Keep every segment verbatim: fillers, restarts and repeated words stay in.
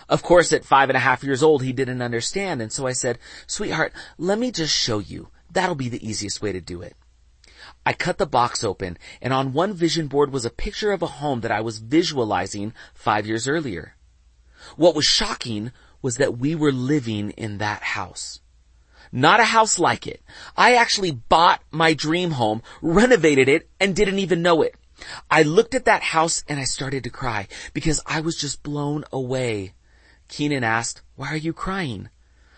Of course, at five and a half years old, he didn't understand, and so I said, "Sweetheart, let me just show you. That'll be the easiest way to do it." I cut the box open, and on one vision board was a picture of a home that I was visualizing five years earlier. What was shocking was that we were living in that house. Not a house like it. I actually bought my dream home, renovated it, and didn't even know it. I looked at that house and I started to cry because I was just blown away. Keenan asked, "Why are you crying?"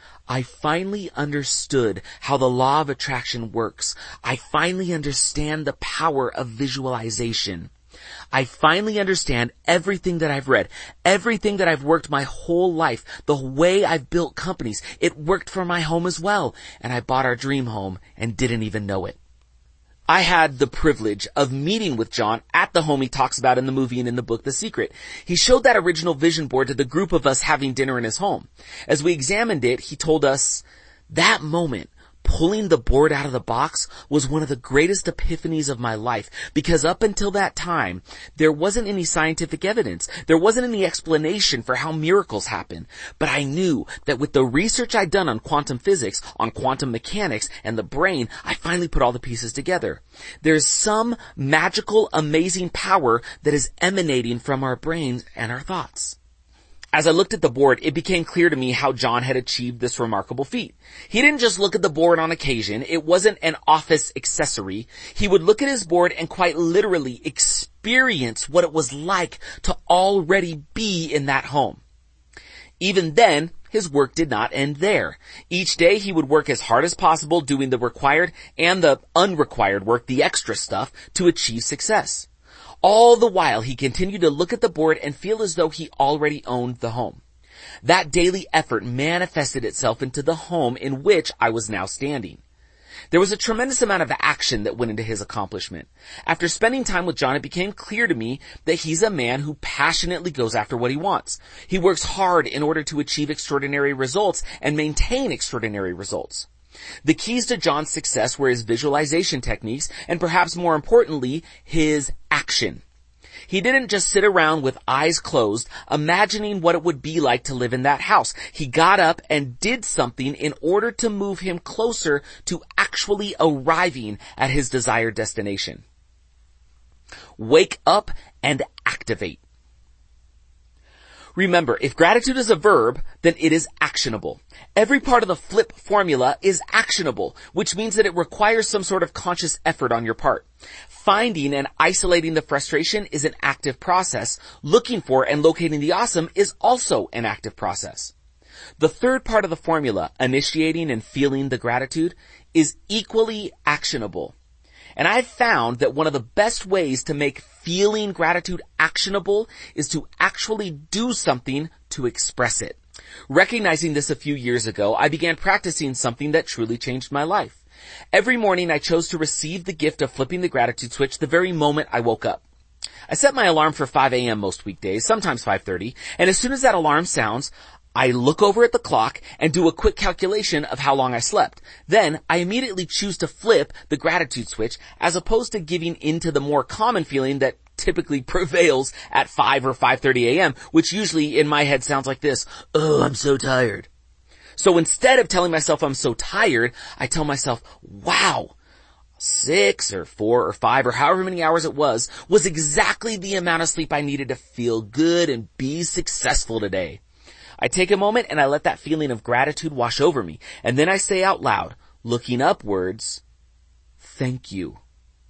I finally understood how the law of attraction works. I finally understand the power of visualization. I finally understand everything that I've read, everything that I've worked my whole life, the way I've built companies. It worked for my home as well, and I bought our dream home and didn't even know it. I had the privilege of meeting with John at the home he talks about in the movie and in the book, The Secret. He showed that original vision board to the group of us having dinner in his home. As we examined it, he told us, "That moment, pulling the board out of the box, was one of the greatest epiphanies of my life, because up until that time, there wasn't any scientific evidence. There wasn't any explanation for how miracles happen. But I knew that with the research I'd done on quantum physics, on quantum mechanics, and the brain, I finally put all the pieces together. There's some magical, amazing power that is emanating from our brains and our thoughts." As I looked at the board, it became clear to me how John had achieved this remarkable feat. He didn't just look at the board on occasion. It wasn't an office accessory. He would look at his board and quite literally experience what it was like to already be in that home. Even then, his work did not end there. Each day he would work as hard as possible doing the required and the unrequired work, the extra stuff, to achieve success. All the while, he continued to look at the board and feel as though he already owned the home. That daily effort manifested itself into the home in which I was now standing. There was a tremendous amount of action that went into his accomplishment. After spending time with John, it became clear to me that he's a man who passionately goes after what he wants. He works hard in order to achieve extraordinary results and maintain extraordinary results. The keys to John's success were his visualization techniques and, perhaps more importantly, his action. He didn't just sit around with eyes closed, imagining what it would be like to live in that house. He got up and did something in order to move him closer to actually arriving at his desired destination. Wake up and activate. Remember, if gratitude is a verb, then it is actionable. Every part of the FLIP formula is actionable, which means that it requires some sort of conscious effort on your part. Finding and isolating the frustration is an active process. Looking for and locating the awesome is also an active process. The third part of the formula, initiating and feeling the gratitude, is equally actionable. And I've found that one of the best ways to make feeling gratitude actionable is to actually do something to express it. Recognizing this a few years ago, I began practicing something that truly changed my life. Every morning I chose to receive the gift of flipping the gratitude switch the very moment I woke up. I set my alarm for five a.m. most weekdays, sometimes five thirty, and as soon as that alarm sounds, I look over at the clock and do a quick calculation of how long I slept. Then I immediately choose to flip the gratitude switch as opposed to giving into the more common feeling that typically prevails at five or five thirty a.m., which usually in my head sounds like this: "Oh, I'm so tired." So instead of telling myself I'm so tired, I tell myself, wow, six or four or five or however many hours it was, was exactly the amount of sleep I needed to feel good and be successful today. I take a moment and I let that feeling of gratitude wash over me. And then I say out loud, looking upwards, thank you.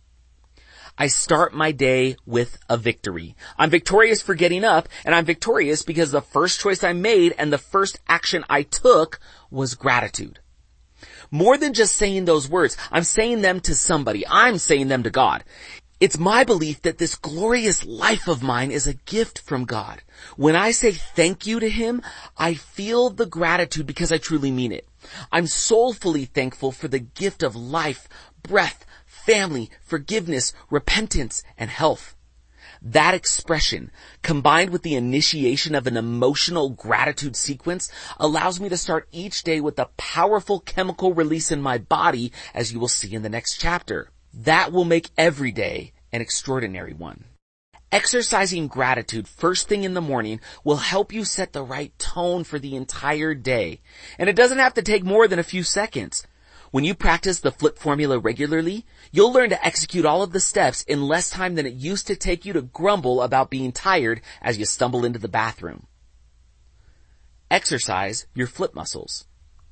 I start my day with a victory. I'm victorious for getting up, and I'm victorious because the first choice I made and the first action I took was gratitude. More than just saying those words, I'm saying them to somebody. I'm saying them to God. It's my belief that this glorious life of mine is a gift from God. When I say thank you to Him, I feel the gratitude because I truly mean it. I'm soulfully thankful for the gift of life, breath, family, forgiveness, repentance, and health. That expression, combined with the initiation of an emotional gratitude sequence, allows me to start each day with a powerful chemical release in my body, as you will see in the next chapter. That will make every day an extraordinary one. Exercising gratitude first thing in the morning will help you set the right tone for the entire day. And it doesn't have to take more than a few seconds. When you practice the flip formula regularly, you'll learn to execute all of the steps in less time than it used to take you to grumble about being tired as you stumble into the bathroom. Exercise your flip muscles.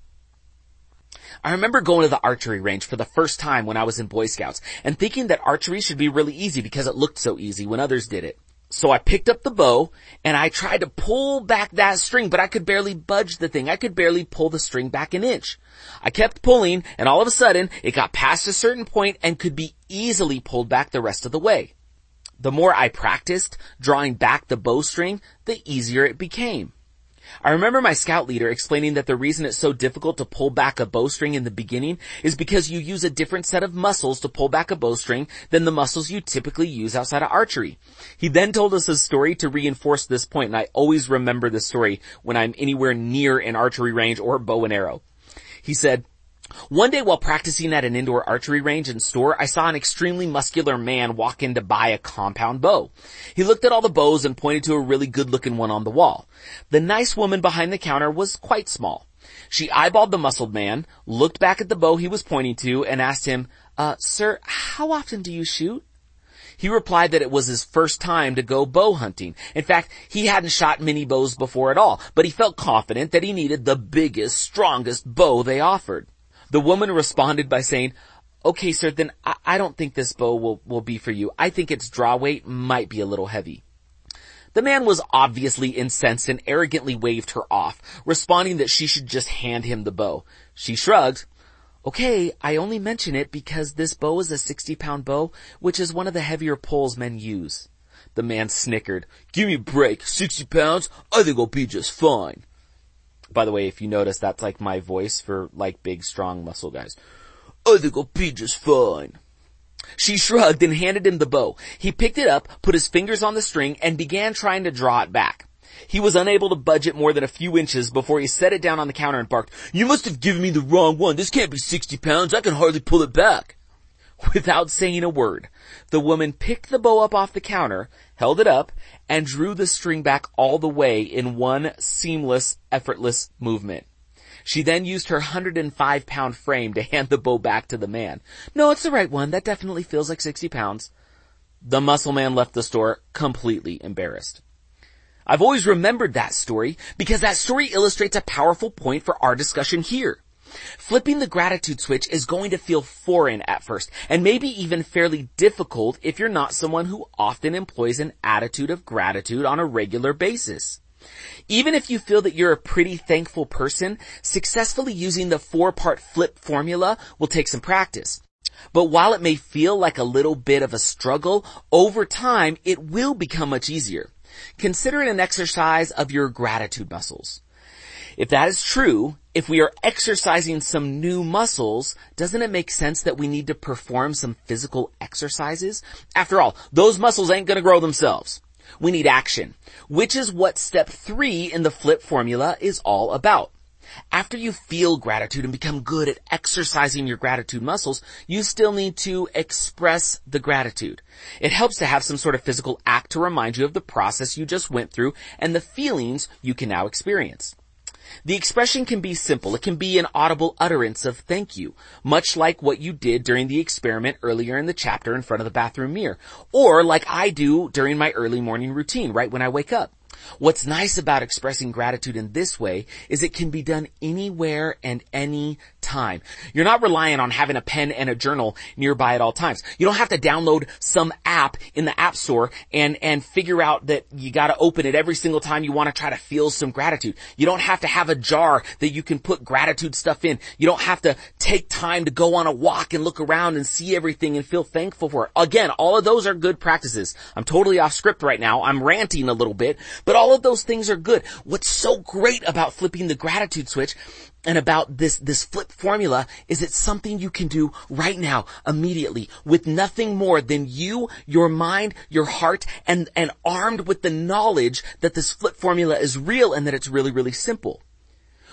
I remember going to the archery range for the first time when I was in Boy Scouts and thinking that archery should be really easy because it looked so easy when others did it. So I picked up the bow and I tried to pull back that string, but I could barely budge the thing. I could barely pull the string back an inch. I kept pulling and all of a sudden it got past a certain point and could be easily pulled back the rest of the way. The more I practiced drawing back the bowstring, the easier it became. I remember my scout leader explaining that the reason it's so difficult to pull back a bowstring in the beginning is because you use a different set of muscles to pull back a bowstring than the muscles you typically use outside of archery. He then told us a story to reinforce this point, and I always remember this story when I'm anywhere near an archery range or bow and arrow. He said, "One day while practicing at an indoor archery range and store, I saw an extremely muscular man walk in to buy a compound bow. He looked at all the bows and pointed to a really good-looking one on the wall. The nice woman behind the counter was quite small. She eyeballed the muscled man, looked back at the bow he was pointing to, and asked him, uh, sir, how often do you shoot?" He replied that it was his first time to go bow hunting. In fact, he hadn't shot many bows before at all, but he felt confident that he needed the biggest, strongest bow they offered. The woman responded by saying, "Okay, sir, then I, I don't think this bow will, will be for you. I think its draw weight might be a little heavy." The man was obviously incensed and arrogantly waved her off, responding that she should just hand him the bow. She shrugged. "Okay, I only mention it because this bow is a sixty-pound bow, which is one of the heavier poles men use." The man snickered. "Give me a break. sixty pounds? I think I'll be just fine." By the way, if you notice, that's like my voice for like big, strong muscle guys. "I think I'll be just fine." She shrugged and handed him the bow. He picked it up, put his fingers on the string, and began trying to draw it back. He was unable to budge it more than a few inches before he set it down on the counter and barked, "You must have given me the wrong one. This can't be sixty pounds. I can hardly pull it back." Without saying a word, the woman picked the bow up off the counter, held it up, and drew the string back all the way in one seamless, effortless movement. She then used her one hundred five pound frame to hand the bow back to the man. "No, it's the right one. That definitely feels like sixty pounds. The muscle man left the store completely embarrassed. I've always remembered that story because that story illustrates a powerful point for our discussion here. Flipping the gratitude switch is going to feel foreign at first, and maybe even fairly difficult if you're not someone who often employs an attitude of gratitude on a regular basis. Even if you feel that you're a pretty thankful person, successfully using the four-part flip formula will take some practice. But while it may feel like a little bit of a struggle, over time it will become much easier. Consider it an exercise of your gratitude muscles. If that is true, if we are exercising some new muscles, doesn't it make sense that we need to perform some physical exercises? After all, those muscles ain't gonna grow themselves. We need action, which is what step three in the flip formula is all about. After you feel gratitude and become good at exercising your gratitude muscles, you still need to express the gratitude. It helps to have some sort of physical act to remind you of the process you just went through and the feelings you can now experience. The expression can be simple. It can be an audible utterance of thank you, much like what you did during the experiment earlier in the chapter in front of the bathroom mirror, or like I do during my early morning routine right when I wake up. What's nice about expressing gratitude in this way is it can be done anywhere and any time. You're not relying on having a pen and a journal nearby at all times. You don't have to download some app in the App Store and, and figure out that you gotta open it every single time you wanna try to feel some gratitude. You don't have to have a jar that you can put gratitude stuff in. You don't have to take time to go on a walk and look around and see everything and feel thankful for it. Again, all of those are good practices. I'm totally off script right now. I'm ranting a little bit, but all of those things are good. What's so great about flipping the gratitude switch and about this, this flip formula is it's something you can do right now, immediately, with nothing more than you, your mind, your heart, and, and armed with the knowledge that this flip formula is real and that it's really, really simple.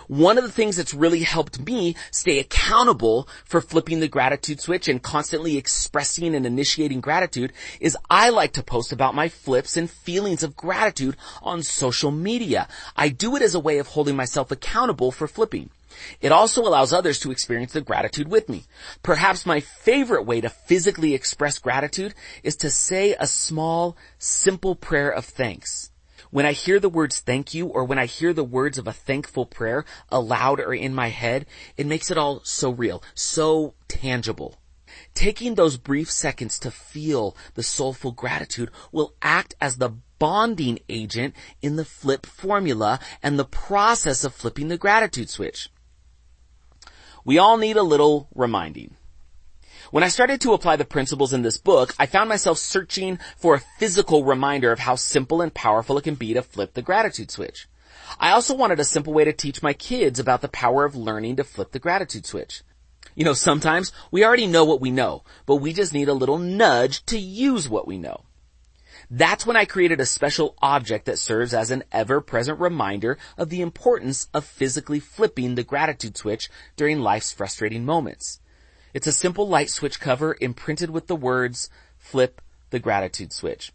One of the things that's really helped me stay accountable for flipping the gratitude switch and constantly expressing and initiating gratitude is I like to post about my flips and feelings of gratitude on social media. I do it as a way of holding myself accountable for flipping. It also allows others to experience the gratitude with me. Perhaps my favorite way to physically express gratitude is to say a small, simple prayer of thanks. When I hear the words thank you, or when I hear the words of a thankful prayer aloud or in my head, it makes it all so real, so tangible. Taking those brief seconds to feel the soulful gratitude will act as the bonding agent in the flip formula and the process of flipping the gratitude switch. We all need a little reminding. When I started to apply the principles in this book, I found myself searching for a physical reminder of how simple and powerful it can be to flip the gratitude switch. I also wanted a simple way to teach my kids about the power of learning to flip the gratitude switch. You know, sometimes we already know what we know, but we just need a little nudge to use what we know. That's when I created a special object that serves as an ever-present reminder of the importance of physically flipping the gratitude switch during life's frustrating moments. It's a simple light switch cover imprinted with the words, flip the gratitude switch.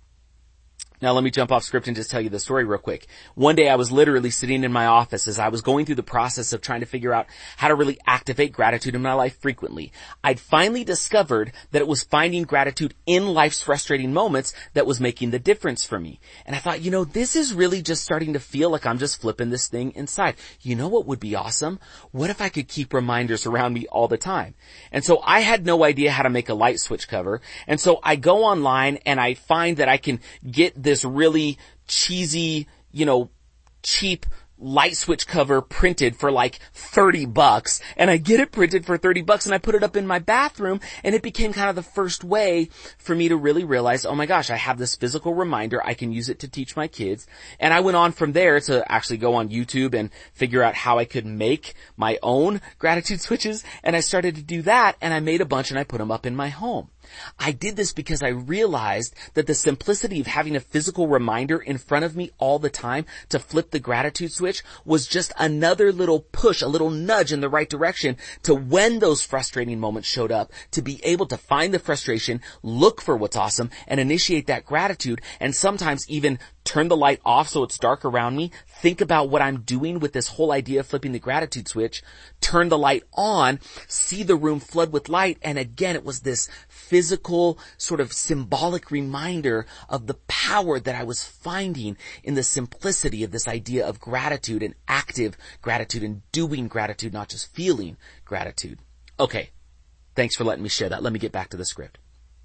Now let me jump off script and just tell you the story real quick. One day I was literally sitting in my office as I was going through the process of trying to figure out how to really activate gratitude in my life frequently. I'd finally discovered that it was finding gratitude in life's frustrating moments that was making the difference for me. And I thought, you know, this is really just starting to feel like I'm just flipping this thing inside. You know what would be awesome? What if I could keep reminders around me all the time? And so I had no idea how to make a light switch cover. And so I go online and I find that I can get this this really cheesy, you know, cheap light switch cover printed for like thirty bucks, and I get it printed for thirty bucks and I put it up in my bathroom, and it became kind of the first way for me to really realize, oh my gosh, I have this physical reminder, I can use it to teach my kids. And I went on from there to actually go on YouTube and figure out how I could make my own gratitude switches, and I started to do that, and I made a bunch and I put them up in my home. I did this because I realized that the simplicity of having a physical reminder in front of me all the time to flip the gratitude switch was just another little push, a little nudge in the right direction to when those frustrating moments showed up, to be able to find the frustration, look for what's awesome, and initiate that gratitude, and sometimes even turn the light off so it's dark around me, think about what I'm doing with this whole idea of flipping the gratitude switch, turn the light on, see the room flood with light, and again, it was this physical, sort of symbolic reminder of the power that I was finding in the simplicity of this idea of gratitude and active gratitude and doing gratitude, not just feeling gratitude. Okay, thanks for letting me share that. Let me get back to the script.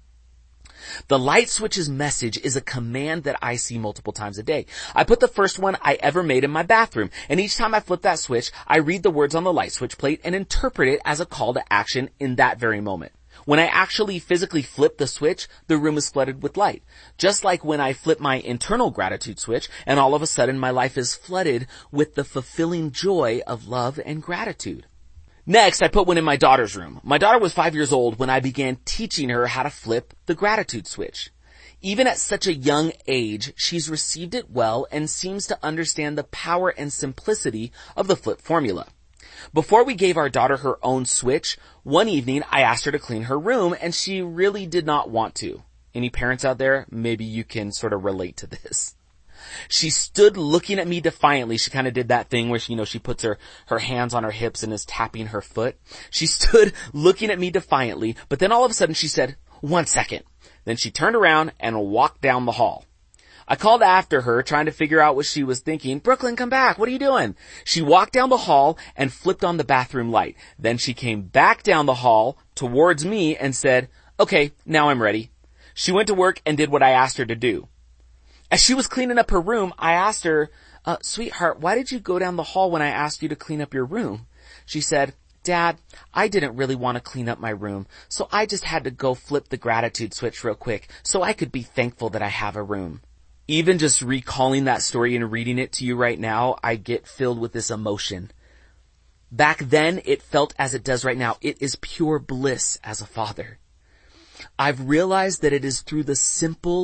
The light switch's message is a command that I see multiple times a day. I put the first one I ever made in my bathroom, and each time I flip that switch, I read the words on the light switch plate and interpret it as a call to action in that very moment. When I actually physically flip the switch, the room is flooded with light. Just like when I flip my internal gratitude switch, and all of a sudden my life is flooded with the fulfilling joy of love and gratitude. Next, I put one in my daughter's room. My daughter was five years old when I began teaching her how to flip the gratitude switch. Even at such a young age, she's received it well and seems to understand the power and simplicity of the flip formula. Before we gave our daughter her own switch, one evening I asked her to clean her room, and she really did not want to. Any parents out there? Maybe you can sort of relate to this. She stood looking at me defiantly. She kind of did that thing where she, you know, she puts her, her hands on her hips and is tapping her foot. She stood looking at me defiantly, but then all of a sudden she said, "One second." Then she turned around and walked down the hall. I called after her, trying to figure out what she was thinking. "Brooklyn, come back. What are you doing?" She walked down the hall and flipped on the bathroom light. Then she came back down the hall towards me and said, "Okay, now I'm ready." She went to work and did what I asked her to do. As she was cleaning up her room, I asked her, uh, "Sweetheart, why did you go down the hall when I asked you to clean up your room?" She said, "Dad, I didn't really want to clean up my room, so I just had to go flip the gratitude switch real quick so I could be thankful that I have a room." Even just recalling that story and reading it to you right now, I get filled with this emotion. Back then, it felt as it does right now. It is pure bliss as a father. I've realized that it is through the simple,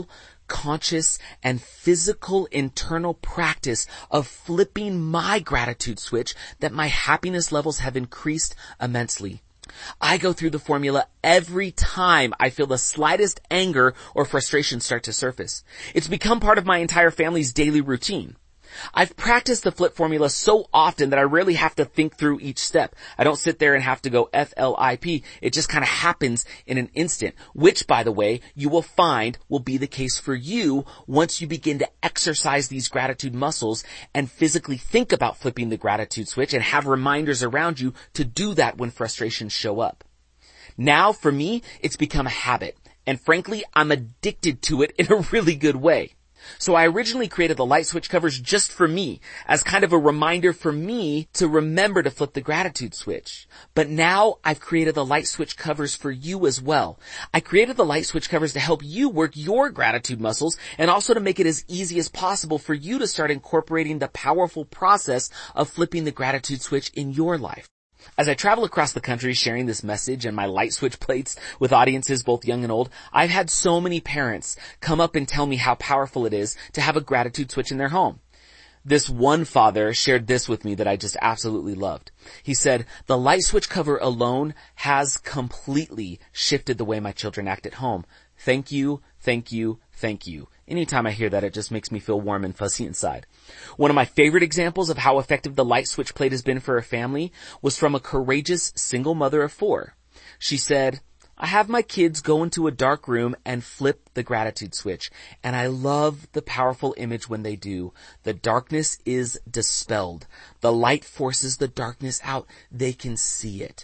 conscious and physical internal practice of flipping my gratitude switch that my happiness levels have increased immensely. I go through the formula every time I feel the slightest anger or frustration start to surface. It's become part of my entire family's daily routine. I've practiced the flip formula so often that I rarely have to think through each step. I don't sit there and have to go F L I P. It just kind of happens in an instant, which, by the way, you will find will be the case for you once you begin to exercise these gratitude muscles and physically think about flipping the gratitude switch and have reminders around you to do that when frustrations show up. Now, for me, it's become a habit, and frankly, I'm addicted to it in a really good way. So I originally created the light switch covers just for me, as kind of a reminder for me to remember to flip the gratitude switch. But now I've created the light switch covers for you as well. I created the light switch covers to help you work your gratitude muscles and also to make it as easy as possible for you to start incorporating the powerful process of flipping the gratitude switch in your life. As I travel across the country sharing this message and my light switch plates with audiences both young and old, I've had so many parents come up and tell me how powerful it is to have a gratitude switch in their home. This one father shared this with me that I just absolutely loved. He said, "The light switch cover alone has completely shifted the way my children act at home. Thank you, thank you, thank you." Anytime I hear that, it just makes me feel warm and fuzzy inside. One of my favorite examples of how effective the light switch plate has been for a family was from a courageous single mother of four. She said, "I have my kids go into a dark room and flip the gratitude switch, and I love the powerful image when they do. The darkness is dispelled. The light forces the darkness out. They can see it."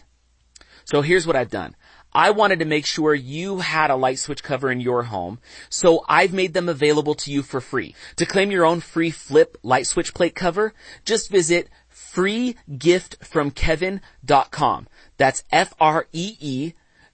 So here's what I've done. I wanted to make sure you had a light switch cover in your home, so I've made them available to you for free. To claim your own free flip light switch plate cover, just visit free gift from kevin dot com. That's F R E E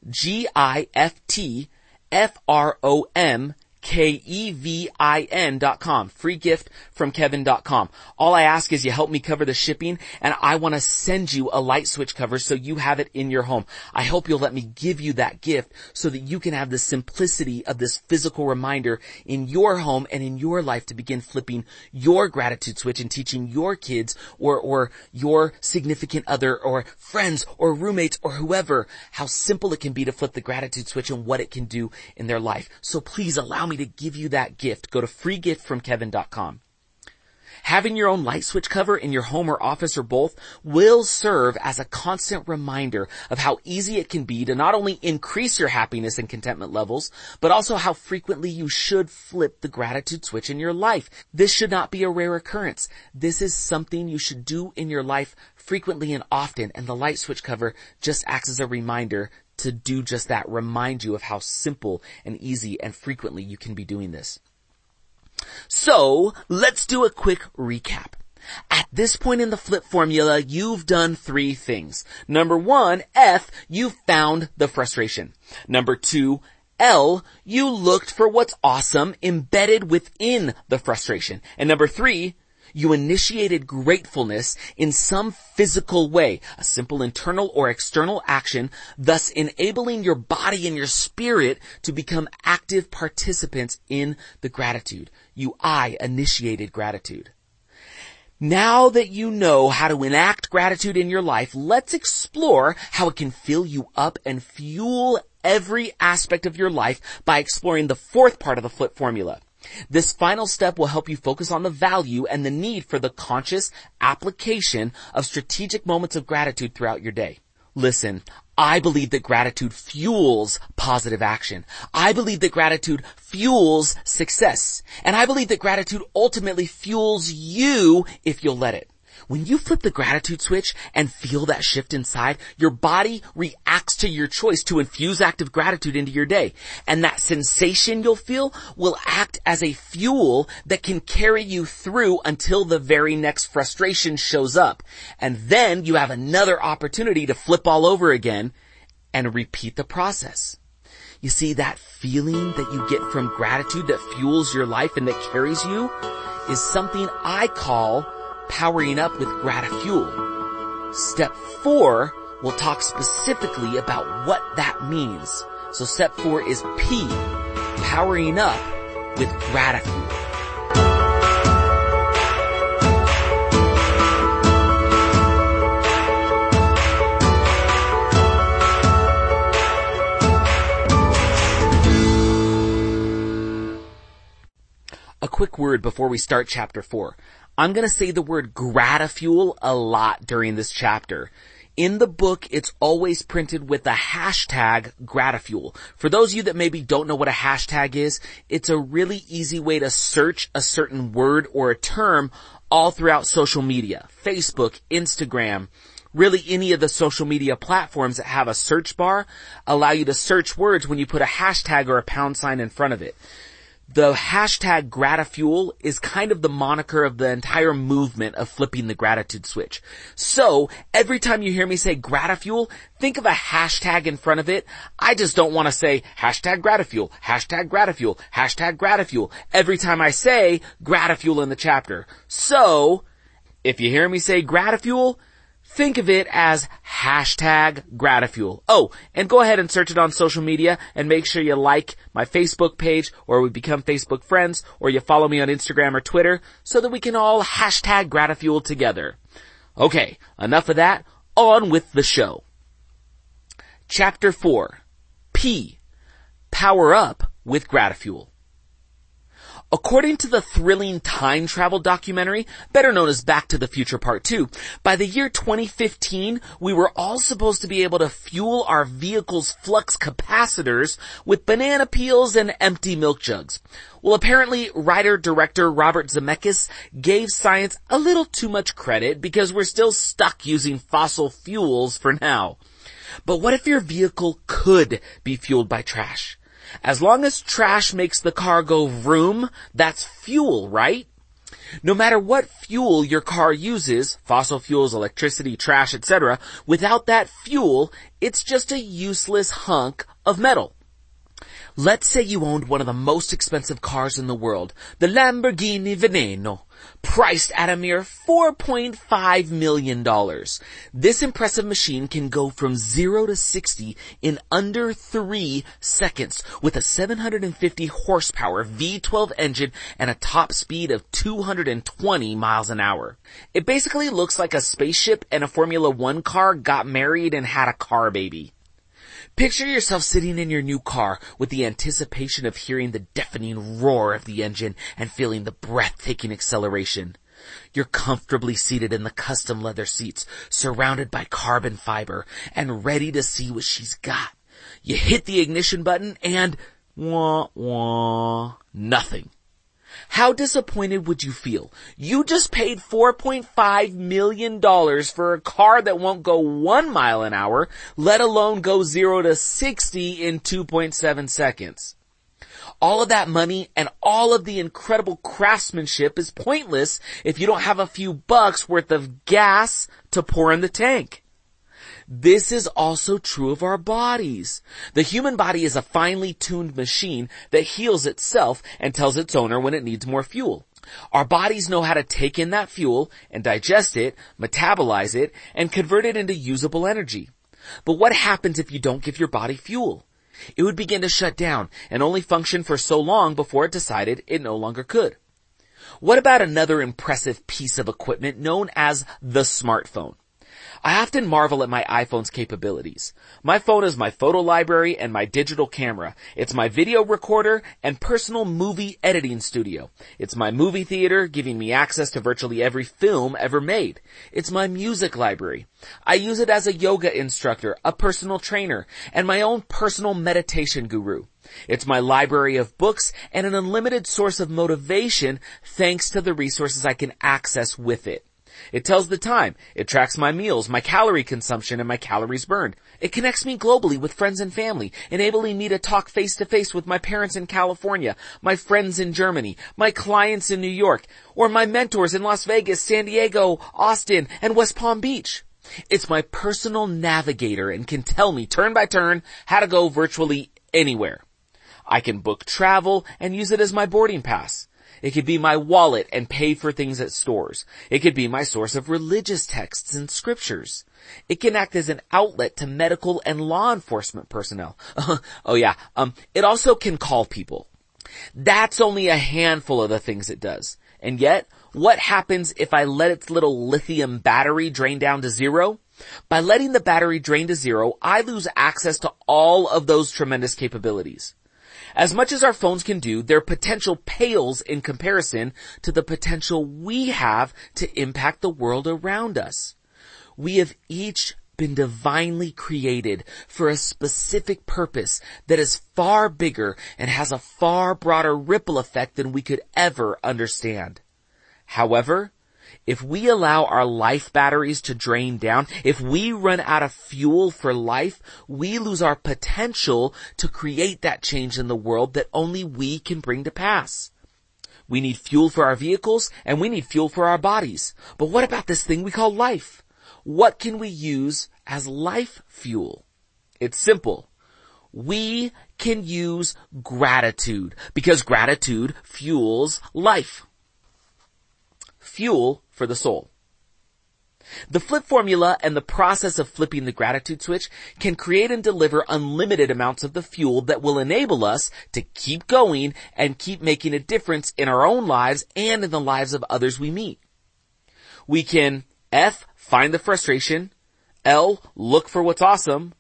G I F T F R O M K E V I N dot com. Free gift from kevin dot com. All I ask is you help me cover the shipping, and I want to send you a light switch cover so you have it in your home. I hope you'll let me give you that gift so that you can have the simplicity of this physical reminder in your home and in your life to begin flipping your gratitude switch and teaching your kids or, or your significant other or friends or roommates or whoever how simple it can be to flip the gratitude switch and what it can do in their life. So please allow me to give you that gift. Go to free gift from kevin dot com. Having your own light switch cover in your home or office or both will serve as a constant reminder of how easy it can be to not only increase your happiness and contentment levels, but also how frequently you should flip the gratitude switch in your life. This should not be a rare occurrence. This is something you should do in your life frequently and often, and the light switch cover just acts as a reminder to do just that, remind you of how simple and easy and frequently you can be doing this. So, let's do a quick recap. At this point in the flip formula, you've done three things. Number one, F, you found the frustration. Number two, L, you looked for what's awesome embedded within the frustration. And number three, you initiated gratefulness in some physical way, a simple internal or external action, thus enabling your body and your spirit to become active participants in the gratitude. You I initiated gratitude. Now that you know how to enact gratitude in your life, let's explore how it can fill you up and fuel every aspect of your life by exploring the fourth part of the flip formula. This final step will help you focus on the value and the need for the conscious application of strategic moments of gratitude throughout your day. Listen, I believe that gratitude fuels positive action. I believe that gratitude fuels success. And I believe that gratitude ultimately fuels you if you'll let it. When you flip the gratitude switch and feel that shift inside, your body reacts to your choice to infuse active gratitude into your day. And that sensation you'll feel will act as a fuel that can carry you through until the very next frustration shows up. And then you have another opportunity to flip all over again and repeat the process. You see, that feeling that you get from gratitude that fuels your life and that carries you is something I call powering up with Gratifuel. Step four will talk specifically about what that means. So step four is P, powering up with gratitude. A quick word before we start chapter four. I'm going to say the word Gratifuel a lot during this chapter. In the book, it's always printed with the hashtag Gratifuel. For those of you that maybe don't know what a hashtag is, it's a really easy way to search a certain word or a term all throughout social media. Facebook, Instagram, really any of the social media platforms that have a search bar allow you to search words when you put a hashtag or a pound sign in front of it. The hashtag Gratifuel is kind of the moniker of the entire movement of flipping the gratitude switch. So, every time you hear me say Gratifuel, think of a hashtag in front of it. I just don't want to say hashtag Gratifuel, hashtag Gratifuel, hashtag Gratifuel every time I say Gratifuel in the chapter. So, if you hear me say Gratifuel, think of it as hashtag Gratifuel. Oh, and go ahead and search it on social media and make sure you like my Facebook page or we become Facebook friends or you follow me on Instagram or Twitter so that we can all hashtag Gratifuel together. Okay, enough of that. On with the show. Chapter four. P. Power up with Gratifuel. According to the thrilling time travel documentary, better known as Back to the Future Part two, by the year twenty fifteen, we were all supposed to be able to fuel our vehicle's flux capacitors with banana peels and empty milk jugs. Well, apparently, writer-director Robert Zemeckis gave science a little too much credit because we're still stuck using fossil fuels for now. But what if your vehicle could be fueled by trash? As long as trash makes the car go vroom, that's fuel, right? No matter what fuel your car uses, fossil fuels, electricity, trash, et cetera, without that fuel, it's just a useless hunk of metal. Let's say you owned one of the most expensive cars in the world, the Lamborghini Veneno, priced at a mere four point five million dollars. This impressive machine can go from zero to sixty in under three seconds with a seven hundred fifty horsepower V twelve engine and a top speed of two hundred twenty miles an hour. It basically looks like a spaceship and a Formula One car got married and had a car baby. Picture yourself sitting in your new car with the anticipation of hearing the deafening roar of the engine and feeling the breathtaking acceleration. You're comfortably seated in the custom leather seats, surrounded by carbon fiber, and ready to see what she's got. You hit the ignition button and wah wah, nothing. How disappointed would you feel? You just paid four point five million dollars for a car that won't go one mile an hour, let alone go zero to sixty in two point seven seconds. All of that money and all of the incredible craftsmanship is pointless if you don't have a few bucks worth of gas to pour in the tank. This is also true of our bodies. The human body is a finely tuned machine that heals itself and tells its owner when it needs more fuel. Our bodies know how to take in that fuel and digest it, metabolize it, and convert it into usable energy. But what happens if you don't give your body fuel? It would begin to shut down and only function for so long before it decided it no longer could. What about another impressive piece of equipment known as the smartphone? I often marvel at my iPhone's capabilities. My phone is my photo library and my digital camera. It's my video recorder and personal movie editing studio. It's my movie theater, giving me access to virtually every film ever made. It's my music library. I use it as a yoga instructor, a personal trainer, and my own personal meditation guru. It's my library of books and an unlimited source of motivation thanks to the resources I can access with it. It tells the time. It tracks my meals, my calorie consumption, and my calories burned. It connects me globally with friends and family, enabling me to talk face-to-face with my parents in California, my friends in Germany, my clients in New York, or my mentors in Las Vegas, San Diego, Austin, and West Palm Beach. It's my personal navigator and can tell me turn by turn how to go virtually anywhere. I can book travel and use it as my boarding pass. It could be my wallet and pay for things at stores. It could be my source of religious texts and scriptures. It can act as an outlet to medical and law enforcement personnel. Oh yeah, um, it also can call people. That's only a handful of the things it does. And yet, what happens if I let its little lithium battery drain down to zero? By letting the battery drain to zero, I lose access to all of those tremendous capabilities. As much as our phones can do, their potential pales in comparison to the potential we have to impact the world around us. We have each been divinely created for a specific purpose that is far bigger and has a far broader ripple effect than we could ever understand. However, if we allow our life batteries to drain down, if we run out of fuel for life, we lose our potential to create that change in the world that only we can bring to pass. We need fuel for our vehicles and we need fuel for our bodies. But what about this thing we call life? What can we use as life fuel? It's simple. We can use gratitude because gratitude fuels life. Fuel for the soul. The flip formula and the process of flipping the gratitude switch can create and deliver unlimited amounts of the fuel that will enable us to keep going and keep making a difference in our own lives and in the lives of others we meet. We can F, find the frustration, L, look for what's awesome,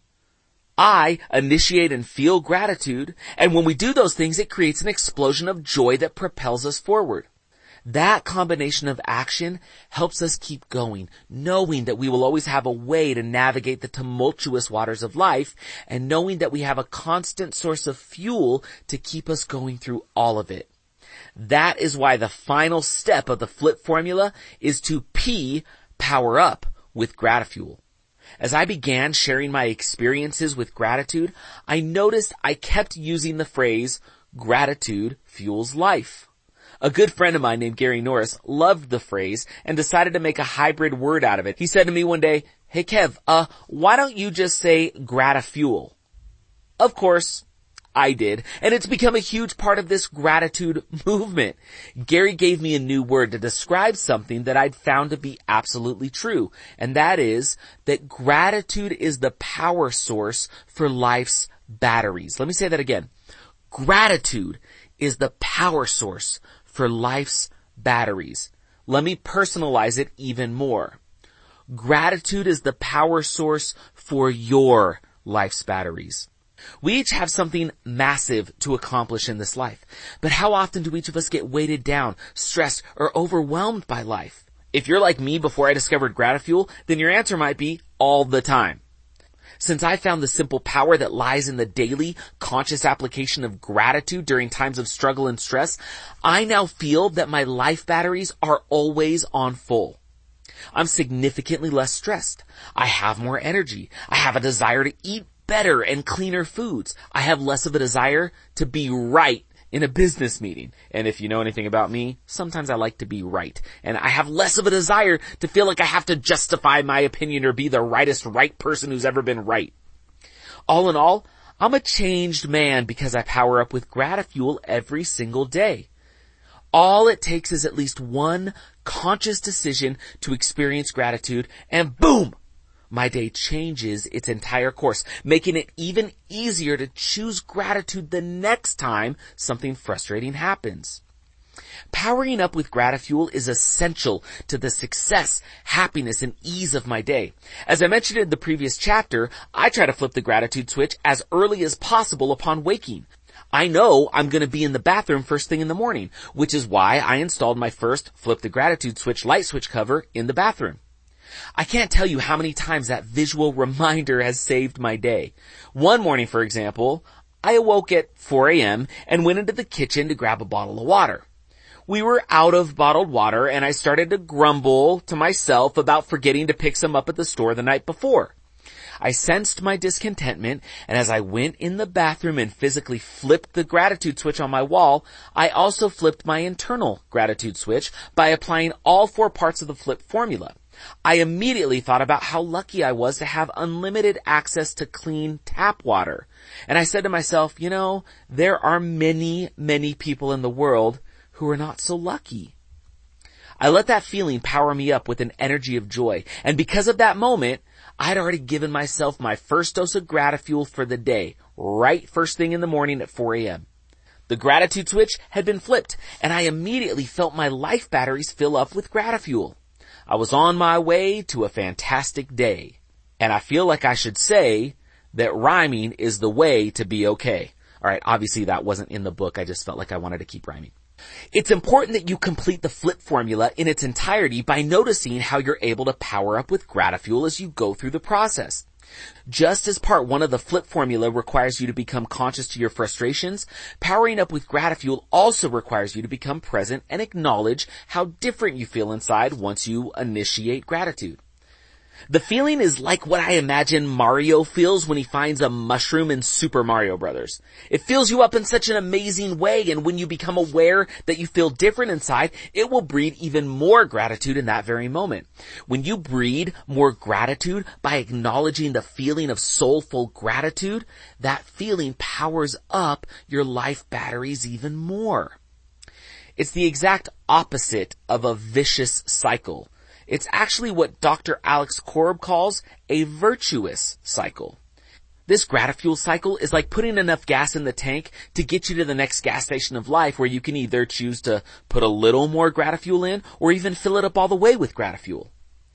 I, initiate and feel gratitude, and when we do those things, it creates an explosion of joy that propels us forward. That combination of action helps us keep going, knowing that we will always have a way to navigate the tumultuous waters of life, and knowing that we have a constant source of fuel to keep us going through all of it. That is why the final step of the flip formula is to P, power up with Gratifuel. As I began sharing my experiences with gratitude, I noticed I kept using the phrase, gratitude fuels life. A good friend of mine named Gary Norris loved the phrase and decided to make a hybrid word out of it. He said to me one day, "Hey Kev, uh, why don't you just say Gratifuel?" Of course, I did, and it's become a huge part of this gratitude movement. Gary gave me a new word to describe something that I'd found to be absolutely true, and that is that gratitude is the power source for life's batteries. Let me say that again. Gratitude is the power source for life's batteries. Let me personalize it even more. Gratitude is the power source for your life's batteries. We each have something massive to accomplish in this life. But how often do each of us get weighted down, stressed, or overwhelmed by life? If you're like me before I discovered Gratifuel, then your answer might be all the time. Since I found the simple power that lies in the daily, conscious application of gratitude during times of struggle and stress, I now feel that my life batteries are always on full. I'm significantly less stressed. I have more energy. I have a desire to eat better and cleaner foods. I have less of a desire to be right in a business meeting. And if you know anything about me, sometimes I like to be right. And I have less of a desire to feel like I have to justify my opinion or be the rightest right person who's ever been right. All in all, I'm a changed man because I power up with Gratifuel every single day. All it takes is at least one conscious decision to experience gratitude, and boom! My day changes its entire course, making it even easier to choose gratitude the next time something frustrating happens. Powering up with Gratifuel is essential to the success, happiness, and ease of my day. As I mentioned in the previous chapter, I try to flip the gratitude switch as early as possible upon waking. I know I'm going to be in the bathroom first thing in the morning, which is why I installed my first Flip the Gratitude Switch light switch cover in the bathroom. I can't tell you how many times that visual reminder has saved my day. One morning, for example, I awoke at four a.m. and went into the kitchen to grab a bottle of water. We were out of bottled water, and I started to grumble to myself about forgetting to pick some up at the store the night before. I sensed my discontentment, and as I went in the bathroom and physically flipped the gratitude switch on my wall, I also flipped my internal gratitude switch by applying all four parts of the flip formula. I immediately thought about how lucky I was to have unlimited access to clean tap water. And I said to myself, you know, there are many, many people in the world who are not so lucky. I let that feeling power me up with an energy of joy. And because of that moment, I'd already given myself my first dose of Gratifuel for the day, right first thing in the morning at four a.m. The gratitude switch had been flipped, and I immediately felt my life batteries fill up with Gratifuel. I was on my way to a fantastic day. And I feel like I should say that rhyming is the way to be okay. Alright, obviously that wasn't in the book, I just felt like I wanted to keep rhyming. It's important that you complete the flip formula in its entirety by noticing how you're able to power up with Gratifuel as you go through the process. Just as part one of the flip formula requires you to become conscious to your frustrations, powering up with Gratifuel also requires you to become present and acknowledge how different you feel inside once you initiate gratitude. The feeling is like what I imagine Mario feels when he finds a mushroom in Super Mario Brothers. It fills you up in such an amazing way, and when you become aware that you feel different inside, it will breed even more gratitude in that very moment. When you breed more gratitude by acknowledging the feeling of soulful gratitude, that feeling powers up your life batteries even more. It's the exact opposite of a vicious cycle. It's actually what Doctor Alex Korb calls a virtuous cycle. This Gratifuel cycle is like putting enough gas in the tank to get you to the next gas station of life, where you can either choose to put a little more Gratifuel in or even fill it up all the way with Gratifuel.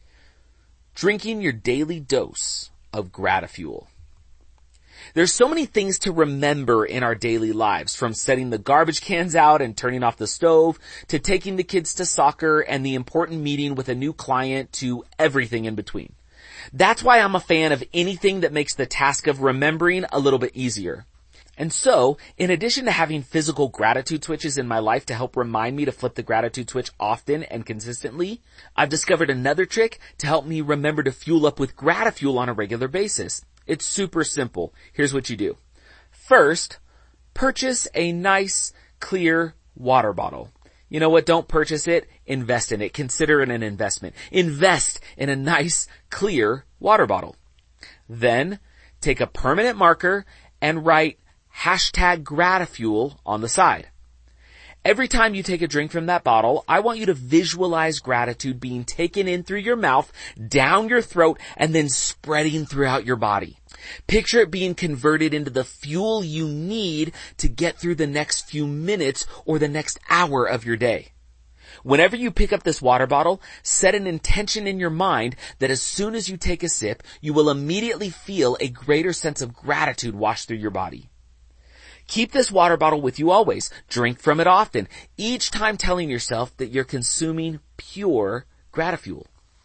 Drinking your daily dose of Gratifuel. There's so many things to remember in our daily lives, from setting the garbage cans out and turning off the stove, to taking the kids to soccer and the important meeting with a new client, to everything in between. That's why I'm a fan of anything that makes the task of remembering a little bit easier. And so, in addition to having physical gratitude switches in my life to help remind me to flip the gratitude switch often and consistently, I've discovered another trick to help me remember to fuel up with Gratifuel on a regular basis. It's super simple. Here's what you do. First, purchase a nice, clear water bottle. You know what? Don't purchase it. Invest in it. Consider it an investment. Invest in a nice, clear water bottle. Then, take a permanent marker and write hashtag Gratifuel on the side. Every time you take a drink from that bottle, I want you to visualize gratitude being taken in through your mouth, down your throat, and then spreading throughout your body. Picture it being converted into the fuel you need to get through the next few minutes or the next hour of your day. Whenever you pick up this water bottle, set an intention in your mind that as soon as you take a sip, you will immediately feel a greater sense of gratitude wash through your body. Keep this water bottle with you always. Drink from it often, each time telling yourself that you're consuming pure Gratifuel.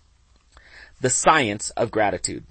The science of gratitude.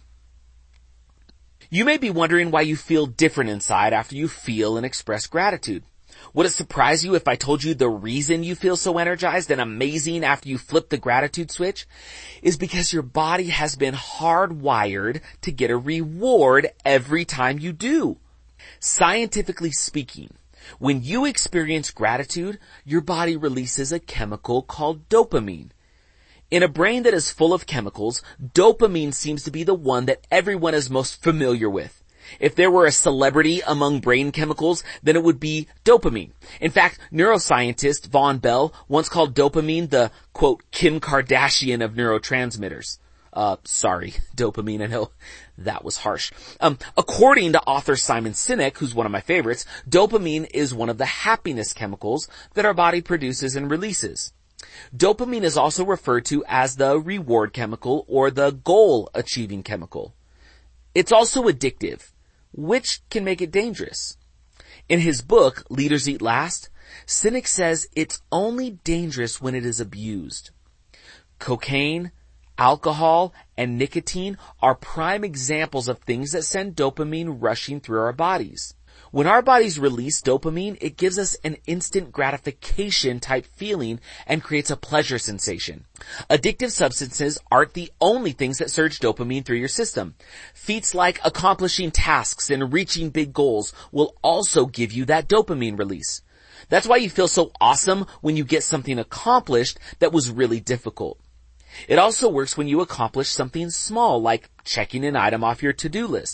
You may be wondering why you feel different inside after you feel and express gratitude. Would it surprise you if I told you the reason you feel so energized and amazing after you flip the gratitude switch is because your body has been hardwired to get a reward every time you do? Scientifically speaking, when you experience gratitude, your body releases a chemical called dopamine. In a brain that is full of chemicals, dopamine seems to be the one that everyone is most familiar with. If there were a celebrity among brain chemicals, then it would be dopamine. In fact, neuroscientist Von Bell once called dopamine the, quote, Kim Kardashian of neurotransmitters. Uh, sorry, dopamine, I know that was harsh. Um, according to author Simon Sinek, who's one of my favorites, dopamine is one of the happiness chemicals that our body produces and releases. Dopamine is also referred to as the reward chemical or the goal-achieving chemical. It's also addictive, which can make it dangerous. In his book, Leaders Eat Last, Sinek says it's only dangerous when it is abused. Cocaine, alcohol, and nicotine are prime examples of things that send dopamine rushing through our bodies. When our bodies release dopamine, it gives us an instant gratification type feeling and creates a pleasure sensation. Addictive substances aren't the only things that surge dopamine through your system. Feats like accomplishing tasks and reaching big goals will also give you that dopamine release. That's why you feel so awesome when you get something accomplished that was really difficult. It also works when you accomplish something small, like checking an item off your to-do list.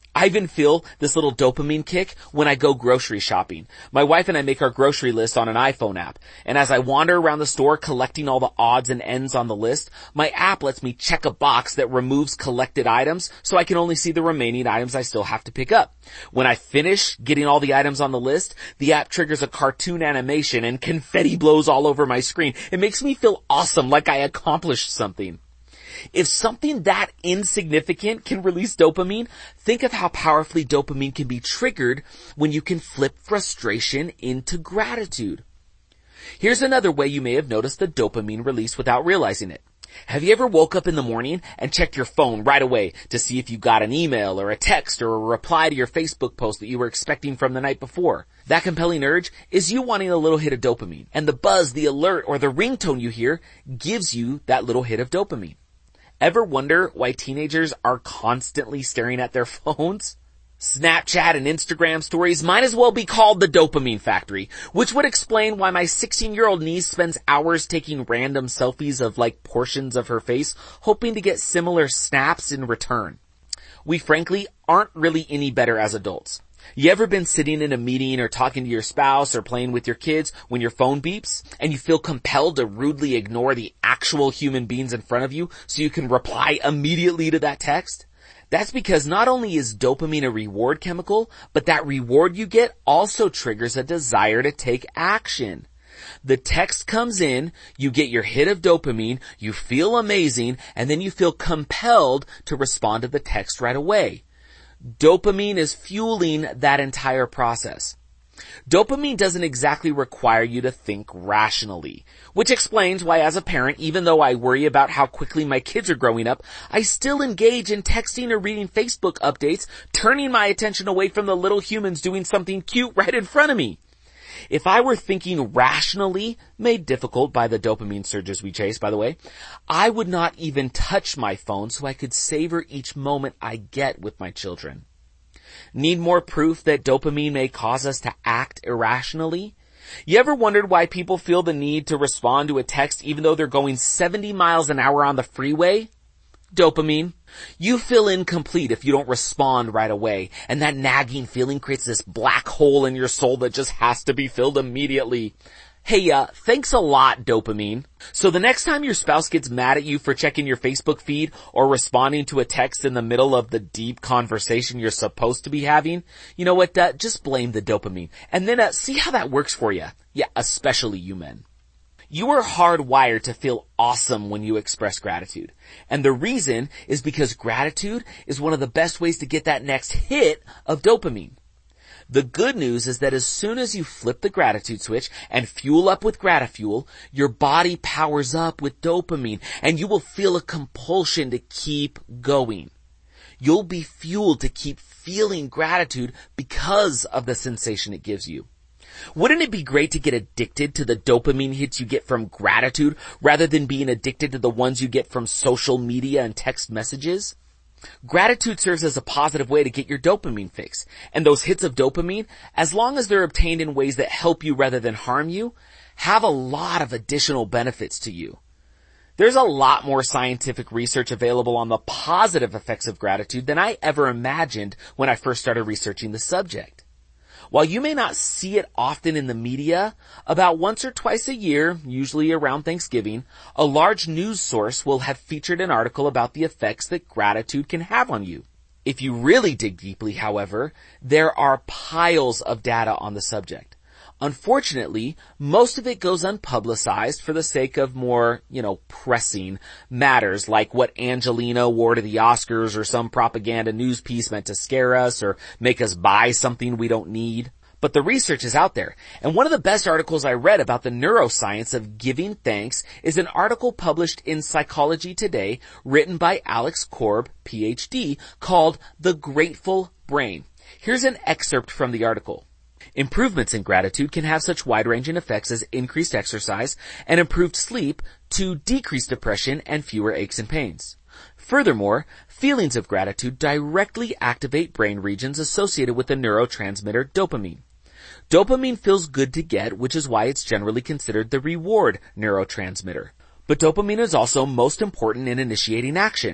I even feel this little dopamine kick when I go grocery shopping. My wife and I make our grocery list on an iPhone app, and as I wander around the store collecting all the odds and ends on the list, my app lets me check a box that removes collected items so I can only see the remaining items I still have to pick up. When I finish getting all the items on the list, the app triggers a cartoon animation and confetti blows all over my screen. It makes me feel awesome, like I accomplished something. If something that insignificant can release dopamine, think of how powerfully dopamine can be triggered when you can flip frustration into gratitude. Here's another way you may have noticed the dopamine release without realizing it. Have you ever woke up in the morning and checked your phone right away to see if you got an email or a text or a reply to your Facebook post that you were expecting from the night before? That compelling urge is you wanting a little hit of dopamine, and the buzz, the alert, or the ringtone you hear gives you that little hit of dopamine. Ever wonder why teenagers are constantly staring at their phones? Snapchat and Instagram stories might as well be called the dopamine factory, which would explain why my sixteen-year-old niece spends hours taking random selfies of like portions of her face, hoping to get similar snaps in return. We frankly aren't really any better as adults. You ever been sitting in a meeting or talking to your spouse or playing with your kids when your phone beeps and you feel compelled to rudely ignore the actual human beings in front of you so you can reply immediately to that text? That's because not only is dopamine a reward chemical, but that reward you get also triggers a desire to take action. The text comes in, you get your hit of dopamine, you feel amazing, and then you feel compelled to respond to the text right away. Dopamine is fueling that entire process. Dopamine doesn't exactly require you to think rationally, which explains why as a parent, even though I worry about how quickly my kids are growing up, I still engage in texting or reading Facebook updates, turning my attention away from the little humans doing something cute right in front of me. If I were thinking rationally, made difficult by the dopamine surges we chase, by the way, I would not even touch my phone so I could savor each moment I get with my children. Need more proof that dopamine may cause us to act irrationally? You ever wondered why people feel the need to respond to a text even though they're going seventy miles an hour on the freeway? Dopamine. You feel incomplete if you don't respond right away, and that nagging feeling creates this black hole in your soul that just has to be filled immediately. Hey, uh, thanks a lot, dopamine. So the next time your spouse gets mad at you for checking your Facebook feed or responding to a text in the middle of the deep conversation you're supposed to be having, you know what, uh, just blame the dopamine. And then, uh, see how that works for you. Yeah, especially you men. You are hardwired to feel awesome when you express gratitude. And the reason is because gratitude is one of the best ways to get that next hit of dopamine. The good news is that as soon as you flip the gratitude switch and fuel up with GratiFuel, your body powers up with dopamine and you will feel a compulsion to keep going. You'll be fueled to keep feeling gratitude because of the sensation it gives you. Wouldn't it be great to get addicted to the dopamine hits you get from gratitude rather than being addicted to the ones you get from social media and text messages? Gratitude serves as a positive way to get your dopamine fix. And those hits of dopamine, as long as they're obtained in ways that help you rather than harm you, have a lot of additional benefits to you. There's a lot more scientific research available on the positive effects of gratitude than I ever imagined when I first started researching the subject. While you may not see it often in the media, about once or twice a year, usually around Thanksgiving, a large news source will have featured an article about the effects that gratitude can have on you. If you really dig deeply, however, there are piles of data on the subject. Unfortunately, most of it goes unpublicized for the sake of more, you know, pressing matters like what Angelina wore to the Oscars or some propaganda news piece meant to scare us or make us buy something we don't need. But the research is out there. And one of the best articles I read about the neuroscience of giving thanks is an article published in Psychology Today written by Alex Korb, P H D, called The Grateful Brain. Here's an excerpt from the article. Improvements in gratitude can have such wide-ranging effects as increased exercise and improved sleep to decrease depression and fewer aches and pains. Furthermore, feelings of gratitude directly activate brain regions associated with the neurotransmitter dopamine. Dopamine feels good to get, which is why it's generally considered the reward neurotransmitter. But dopamine is also most important in initiating action.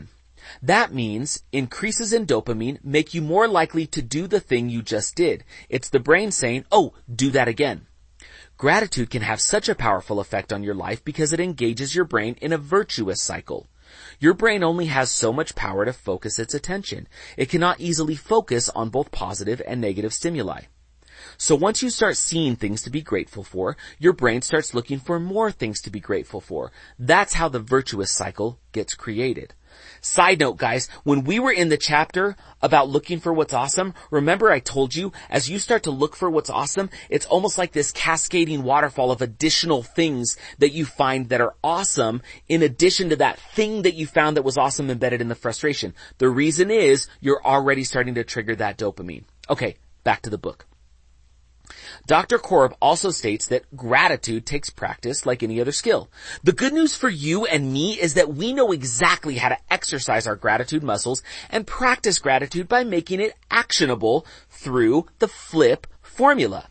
That means increases in dopamine make you more likely to do the thing you just did. It's the brain saying, oh, do that again. Gratitude can have such a powerful effect on your life because it engages your brain in a virtuous cycle. Your brain only has so much power to focus its attention. It cannot easily focus on both positive and negative stimuli. So once you start seeing things to be grateful for, your brain starts looking for more things to be grateful for. That's how the virtuous cycle gets created. Side note, guys, when we were in the chapter about looking for what's awesome, remember I told you, as you start to look for what's awesome, it's almost like this cascading waterfall of additional things that you find that are awesome in addition to that thing that you found that was awesome embedded in the frustration. The reason is you're already starting to trigger that dopamine. Okay, back to the book. Doctor Korb also states that gratitude takes practice like any other skill. The good news for you and me is that we know exactly how to exercise our gratitude muscles and practice gratitude by making it actionable through the FLIP formula.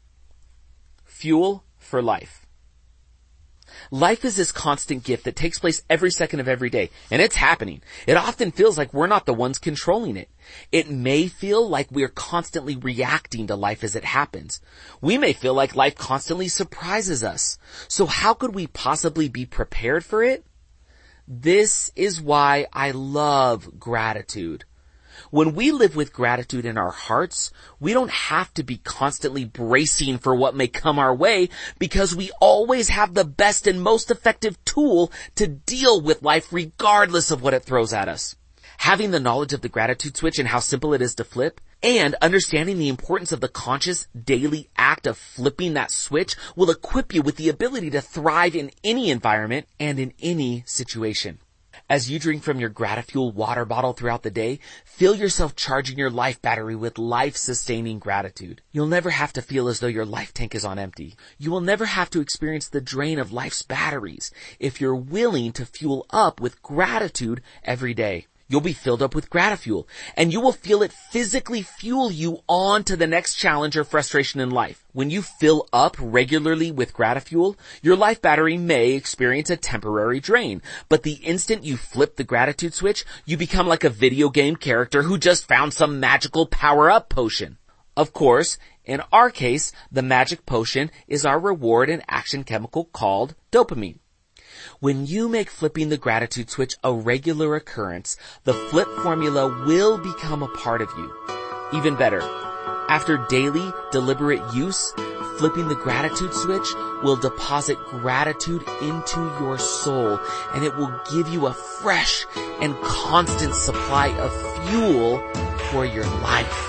Fuel for life. Life is this constant gift that takes place every second of every day, and it's happening. It often feels like we're not the ones controlling it. It may feel like we're constantly reacting to life as it happens. We may feel like life constantly surprises us. So how could we possibly be prepared for it? This is why I love gratitude. When we live with gratitude in our hearts, we don't have to be constantly bracing for what may come our way because we always have the best and most effective tool to deal with life regardless of what it throws at us. Having the knowledge of the gratitude switch and how simple it is to flip, and understanding the importance of the conscious daily act of flipping that switch will equip you with the ability to thrive in any environment and in any situation. As you drink from your Gratifuel water bottle throughout the day, feel yourself charging your life battery with life-sustaining gratitude. You'll never have to feel as though your life tank is on empty. You will never have to experience the drain of life's batteries if you're willing to fuel up with gratitude every day. You'll be filled up with Gratifuel, and you will feel it physically fuel you on to the next challenge or frustration in life. When you fill up regularly with Gratifuel, your life battery may experience a temporary drain, but the instant you flip the gratitude switch, you become like a video game character who just found some magical power-up potion. Of course, in our case, the magic potion is our reward and action chemical called dopamine. When you make flipping the gratitude switch a regular occurrence, the flip formula will become a part of you. Even better, after daily, deliberate use, flipping the gratitude switch will deposit gratitude into your soul, and it will give you a fresh and constant supply of fuel for your life.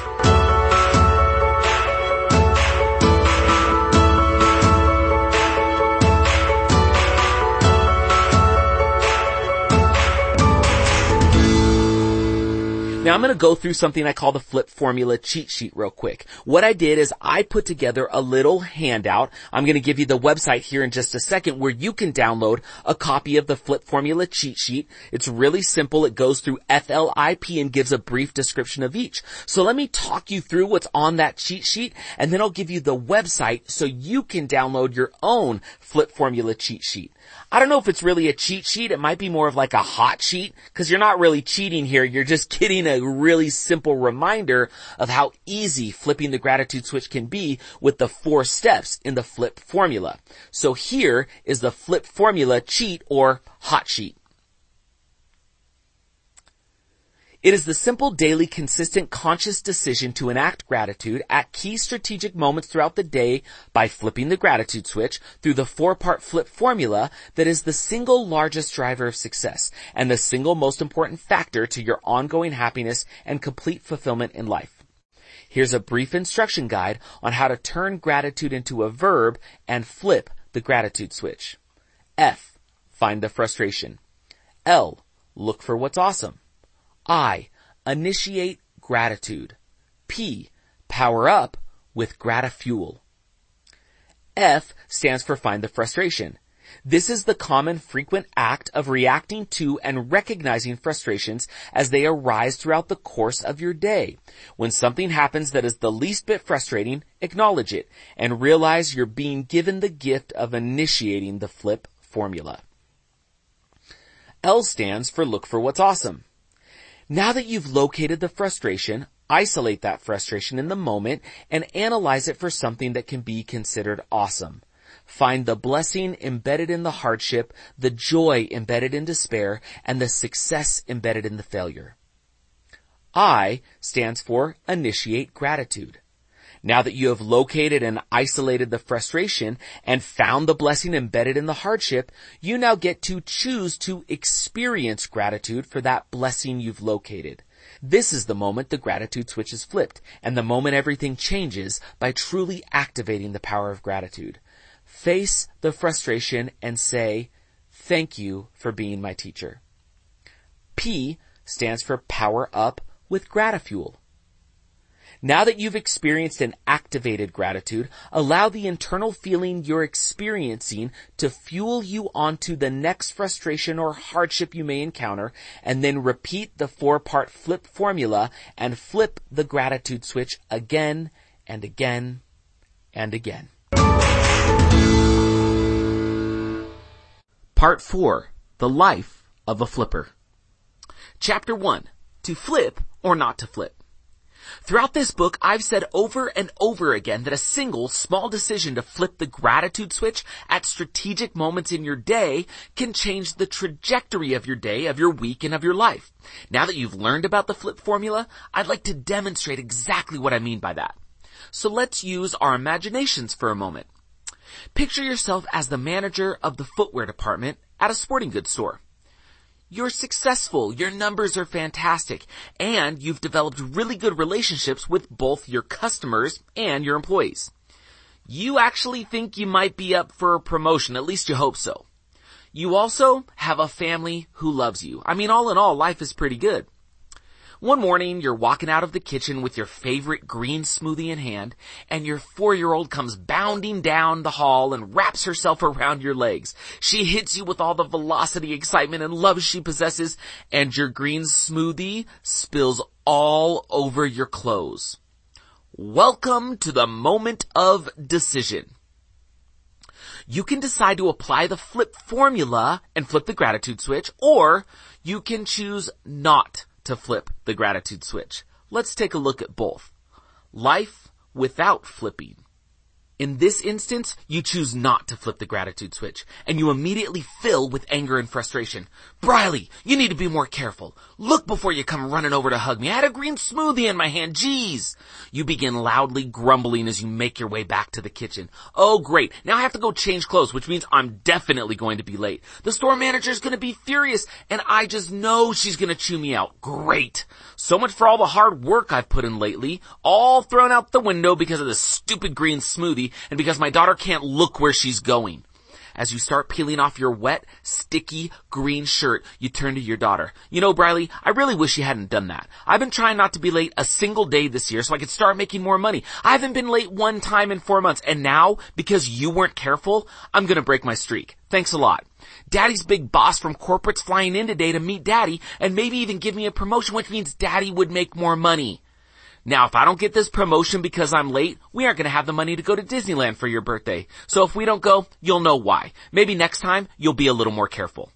Now I'm going to go through something I call the Flip Formula cheat sheet real quick. What I did is I put together a little handout. I'm going to give you the website here in just a second where you can download a copy of the Flip Formula cheat sheet. It's really simple. It goes through F L I P and gives a brief description of each. So let me talk you through what's on that cheat sheet, and then I'll give you the website so you can download your own Flip Formula cheat sheet. I don't know if it's really a cheat sheet. It might be more of like a hot sheet because you're not really cheating here. You're just getting a really simple reminder of how easy flipping the gratitude switch can be with the four steps in the flip formula. So here is the flip formula cheat or hot sheet. It is the simple, daily, consistent, conscious decision to enact gratitude at key strategic moments throughout the day by flipping the gratitude switch through the four-part flip formula that is the single largest driver of success and the single most important factor to your ongoing happiness and complete fulfillment in life. Here's a brief instruction guide on how to turn gratitude into a verb and flip the gratitude switch. F. Find the frustration. L. Look for what's awesome. I. Initiate gratitude. P. Power up with Gratifuel. F stands for find the frustration. This is the common frequent act of reacting to and recognizing frustrations as they arise throughout the course of your day. When something happens that is the least bit frustrating, acknowledge it and realize you're being given the gift of initiating the flip formula. L stands for look for what's awesome. Now that you've located the frustration, isolate that frustration in the moment and analyze it for something that can be considered awesome. Find the blessing embedded in the hardship, the joy embedded in despair, and the success embedded in the failure. I stands for initiate gratitude. Now that you have located and isolated the frustration and found the blessing embedded in the hardship, you now get to choose to experience gratitude for that blessing you've located. This is the moment the gratitude switch is flipped, and the moment everything changes by truly activating the power of gratitude. Face the frustration and say, "Thank you for being my teacher." P stands for power up with Gratifuel. Now that you've experienced and activated gratitude, allow the internal feeling you're experiencing to fuel you onto the next frustration or hardship you may encounter, and then repeat the four-part flip formula and flip the gratitude switch again and again and again. Part four, The Life of a Flipper. Chapter one, To Flip or Not to Flip. Throughout this book, I've said over and over again that a single small decision to flip the gratitude switch at strategic moments in your day can change the trajectory of your day, of your week, and of your life. Now that you've learned about the flip formula, I'd like to demonstrate exactly what I mean by that. So let's use our imaginations for a moment. Picture yourself as the manager of the footwear department at a sporting goods store. You're successful, your numbers are fantastic, and you've developed really good relationships with both your customers and your employees. You actually think you might be up for a promotion, at least you hope so. You also have a family who loves you. I mean, all in all, life is pretty good. One morning, you're walking out of the kitchen with your favorite green smoothie in hand, and your four-year-old comes bounding down the hall and wraps herself around your legs. She hits you with all the velocity, excitement, and love she possesses, and your green smoothie spills all over your clothes. Welcome to the moment of decision. You can decide to apply the flip formula and flip the gratitude switch, or you can choose not to flip the gratitude switch. Let's take a look at both. Life without flipping. In this instance, you choose not to flip the gratitude switch, and you immediately fill with anger and frustration. Briley, you need to be more careful. Look before you come running over to hug me. I had a green smoothie in my hand. Jeez. You begin loudly grumbling as you make your way back to the kitchen. Oh, great. Now I have to go change clothes, which means I'm definitely going to be late. The store manager is going to be furious, and I just know she's going to chew me out. Great. So much for all the hard work I've put in lately, all thrown out the window because of this stupid green smoothie and because my daughter can't look where she's going. As you start peeling off your wet, sticky, green shirt, you turn to your daughter. You know, Briley, I really wish you hadn't done that. I've been trying not to be late a single day this year so I could start making more money. I haven't been late one time in four months, and now, because you weren't careful, I'm gonna break my streak. Thanks a lot. Daddy's big boss from corporate's flying in today to meet Daddy and maybe even give me a promotion, which means Daddy would make more money. Now, if I don't get this promotion because I'm late, we aren't going to have the money to go to Disneyland for your birthday. So if we don't go, you'll know why. Maybe next time, you'll be a little more careful.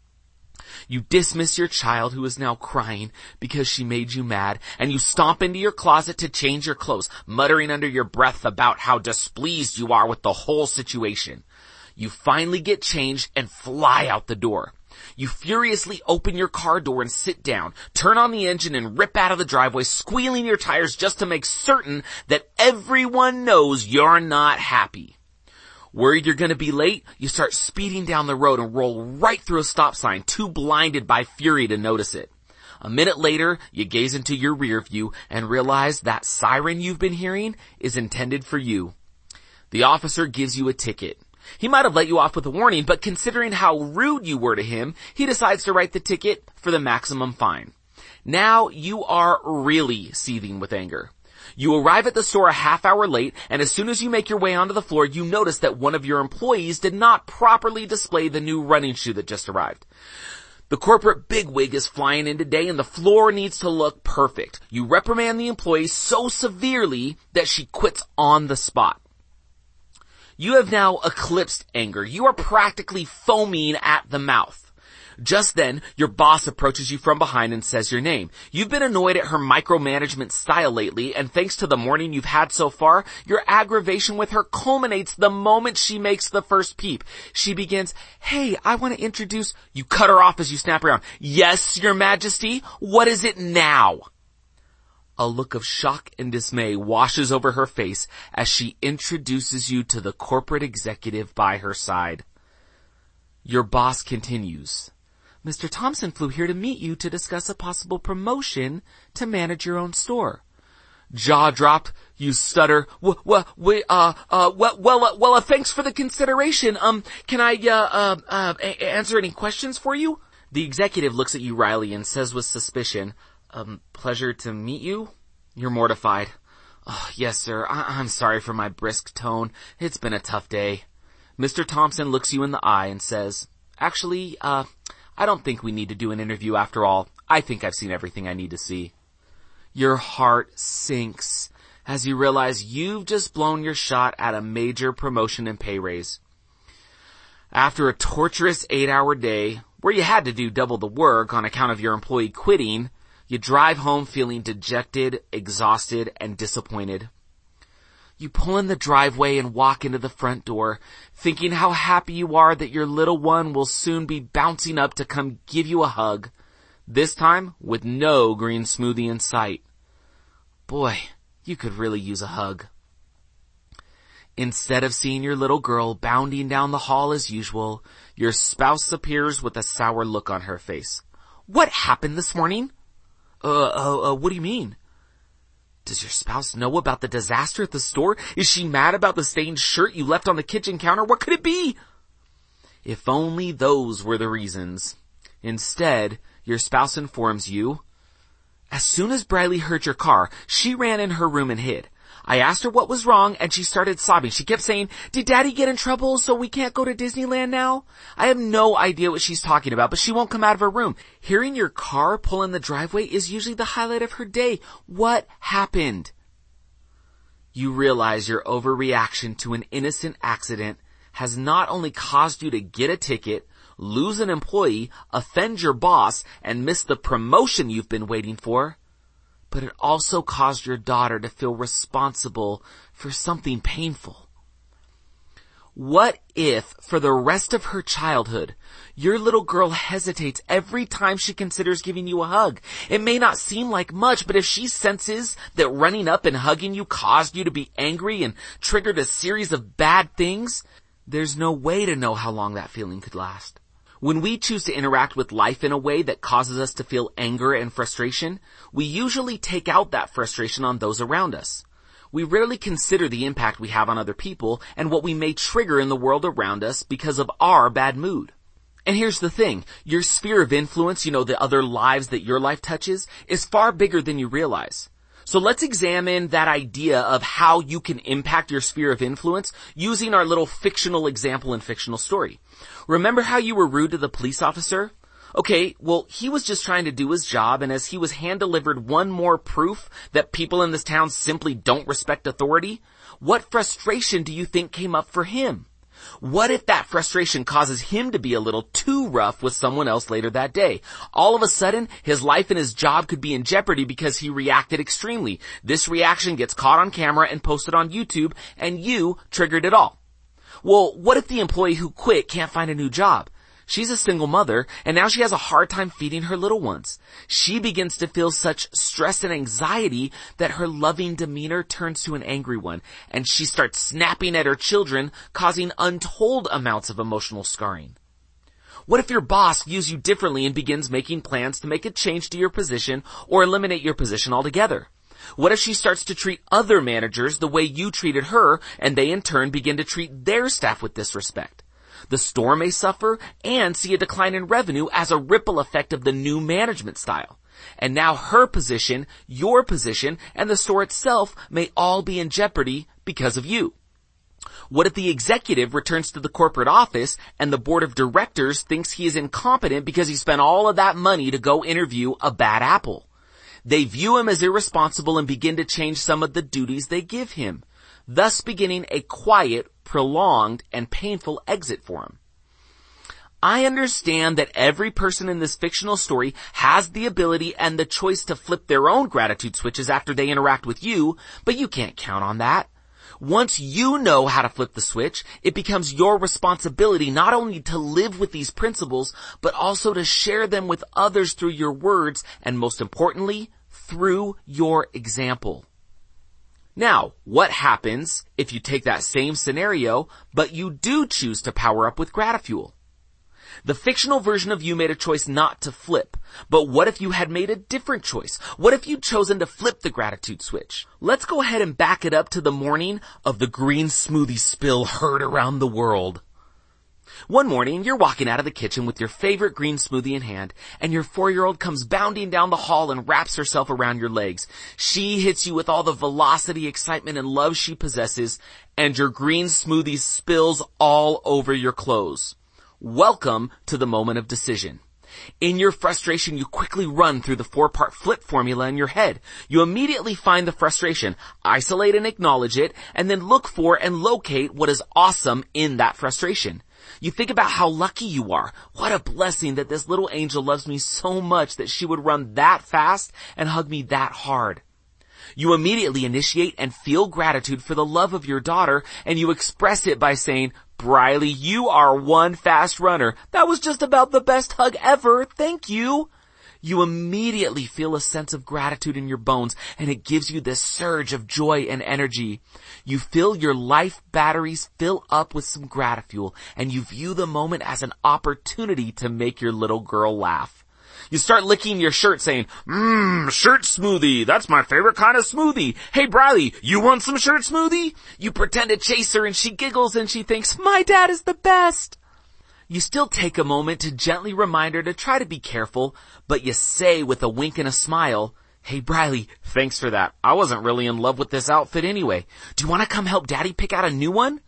You dismiss your child who is now crying because she made you mad, and you stomp into your closet to change your clothes, muttering under your breath about how displeased you are with the whole situation. You finally get changed and fly out the door. You furiously open your car door and sit down, turn on the engine and rip out of the driveway, squealing your tires just to make certain that everyone knows you're not happy. Worried you're going to be late, you start speeding down the road and roll right through a stop sign, too blinded by fury to notice it. A minute later, you gaze into your rear view and realize that siren you've been hearing is intended for you. The officer gives you a ticket. He might have let you off with a warning, but considering how rude you were to him, he decides to write the ticket for the maximum fine. Now you are really seething with anger. You arrive at the store a half hour late, and as soon as you make your way onto the floor, you notice that one of your employees did not properly display the new running shoe that just arrived. The corporate bigwig is flying in today, and the floor needs to look perfect. You reprimand the employee so severely that she quits on the spot. You have now eclipsed anger. You are practically foaming at the mouth. Just then, your boss approaches you from behind and says your name. You've been annoyed at her micromanagement style lately, and thanks to the morning you've had so far, your aggravation with her culminates the moment she makes the first peep. She begins, "Hey, I want to introduce..." You cut her off as you snap around. "Yes, Your Majesty, what is it now?" A look of shock and dismay washes over her face as she introduces you to the corporate executive by her side. Your boss continues, "Mister Thompson flew here to meet you to discuss a possible promotion to manage your own store." Jaw dropped, you stutter, "W- w- we, uh, uh, well, well, uh, well, uh, thanks for the consideration. Um, can I, uh, uh, uh, a- answer any questions for you?" The executive looks at you, Riley, and says with suspicion, Um, pleasure to meet you?" You're mortified. "Oh, yes, sir. I- I'm sorry for my brisk tone. It's been a tough day." Mister Thompson looks you in the eye and says, "Actually, uh, I don't think we need to do an interview after all. I think I've seen everything I need to see." Your heart sinks as you realize you've just blown your shot at a major promotion and pay raise. After a torturous eight-hour day, where you had to do double the work on account of your employee quitting, you drive home feeling dejected, exhausted, and disappointed. You pull in the driveway and walk into the front door, thinking how happy you are that your little one will soon be bouncing up to come give you a hug, this time with no green smoothie in sight. Boy, you could really use a hug. Instead of seeing your little girl bounding down the hall as usual, your spouse appears with a sour look on her face. "What happened this morning?" Uh, uh, uh, what do you mean?" "Does your spouse know about the disaster at the store? Is she mad about the stained shirt you left on the kitchen counter? What could it be?" If only those were the reasons. Instead, your spouse informs you, "As soon as Briley heard your car, she ran in her room and hid. I asked her what was wrong and she started sobbing. She kept saying, 'Did Daddy get in trouble so we can't go to Disneyland now?' I have no idea what she's talking about, but she won't come out of her room. Hearing your car pull in the driveway is usually the highlight of her day. What happened?" You realize your overreaction to an innocent accident has not only caused you to get a ticket, lose an employee, offend your boss, and miss the promotion you've been waiting for, but it also caused your daughter to feel responsible for something painful. What if, for the rest of her childhood, your little girl hesitates every time she considers giving you a hug? It may not seem like much, but if she senses that running up and hugging you caused you to be angry and triggered a series of bad things, there's no way to know how long that feeling could last. When we choose to interact with life in a way that causes us to feel anger and frustration, we usually take out that frustration on those around us. We rarely consider the impact we have on other people and what we may trigger in the world around us because of our bad mood. And here's the thing, your sphere of influence, you know, the other lives that your life touches, is far bigger than you realize. So let's examine that idea of how you can impact your sphere of influence using our little fictional example and fictional story. Remember how you were rude to the police officer? Okay, well, he was just trying to do his job, and as he was hand-delivered one more proof that people in this town simply don't respect authority, what frustration do you think came up for him? What if that frustration causes him to be a little too rough with someone else later that day? All of a sudden, his life and his job could be in jeopardy because he reacted extremely. This reaction gets caught on camera and posted on YouTube, and you triggered it all. Well, what if the employee who quit can't find a new job? She's a single mother, and now she has a hard time feeding her little ones. She begins to feel such stress and anxiety that her loving demeanor turns to an angry one, and she starts snapping at her children, causing untold amounts of emotional scarring. What if your boss views you differently and begins making plans to make a change to your position or eliminate your position altogether? What if she starts to treat other managers the way you treated her, and they in turn begin to treat their staff with disrespect? The store may suffer and see a decline in revenue as a ripple effect of the new management style. And now her position, your position, and the store itself may all be in jeopardy because of you. What if the executive returns to the corporate office and the board of directors thinks he is incompetent because he spent all of that money to go interview a bad apple? They view him as irresponsible and begin to change some of the duties they give him, thus beginning a quiet, prolonged, and painful exit for him. I understand that every person in this fictional story has the ability and the choice to flip their own gratitude switches after they interact with you, but you can't count on that. Once you know how to flip the switch, it becomes your responsibility not only to live with these principles, but also to share them with others through your words and, most importantly, through your example. Now, what happens if you take that same scenario, but you do choose to power up with Gratifuel? The fictional version of you made a choice not to flip, but what if you had made a different choice? What if you'd chosen to flip the gratitude switch? Let's go ahead and back it up to the morning of the green smoothie spill heard around the world. One morning, you're walking out of the kitchen with your favorite green smoothie in hand, and your four-year-old comes bounding down the hall and wraps herself around your legs. She hits you with all the velocity, excitement, and love she possesses, and your green smoothie spills all over your clothes. Welcome to the moment of decision. In your frustration, you quickly run through the four-part flip formula in your head. You immediately find the frustration, isolate and acknowledge it, and then look for and locate what is awesome in that frustration. You think about how lucky you are. What a blessing that this little angel loves me so much that she would run that fast and hug me that hard. You immediately initiate and feel gratitude for the love of your daughter, and you express it by saying, "Briley, you are one fast runner. That was just about the best hug ever. Thank you." You immediately feel a sense of gratitude in your bones, and it gives you this surge of joy and energy. You feel your life batteries fill up with some Gratifuel, and you view the moment as an opportunity to make your little girl laugh. You start licking your shirt saying, Mmm, shirt smoothie. That's my favorite kind of smoothie. Hey, Briley, you want some shirt smoothie? You pretend to chase her and she giggles and she thinks, my dad is the best. You still take a moment to gently remind her to try to be careful, but you say with a wink and a smile, hey, Briley, thanks for that. I wasn't really in love with this outfit anyway. Do you want to come help Daddy pick out a new one?